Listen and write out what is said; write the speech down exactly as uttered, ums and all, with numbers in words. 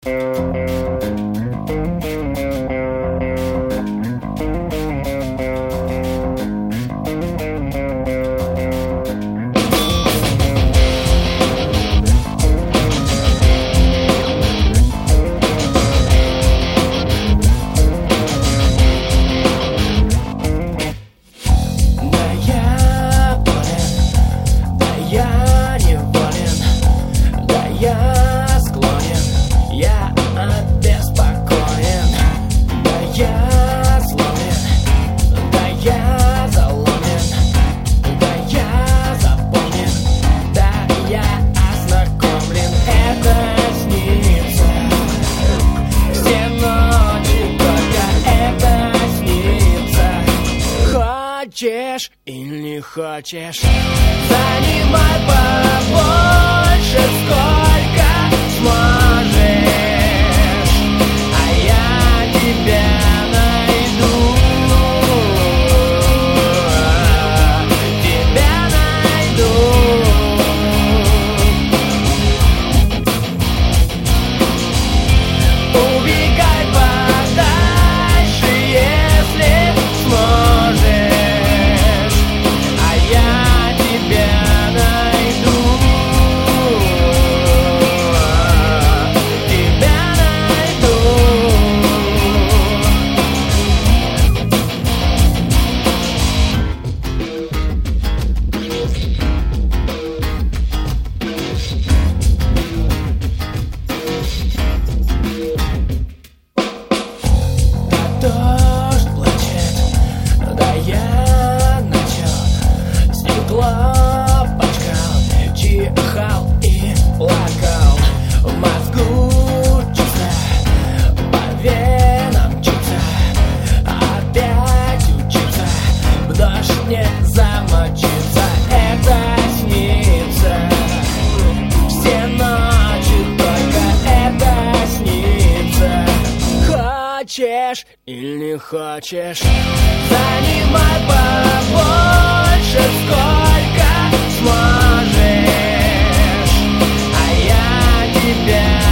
Хочешь или не хочешь, занимай побольше, сколько сможешь, а я тебя найду, тебя найду. Убегай подальше, если сможешь. Дождь плачет, да я начал, стекло пачкал, чихал и плакал. В мозгу чувства, по венам мчится, опять учиться, в дождь не замочиться. Это снится все ночи, только это снится. Хочешь или не хочешь, занимай побольше, сколько сможешь, а я тебя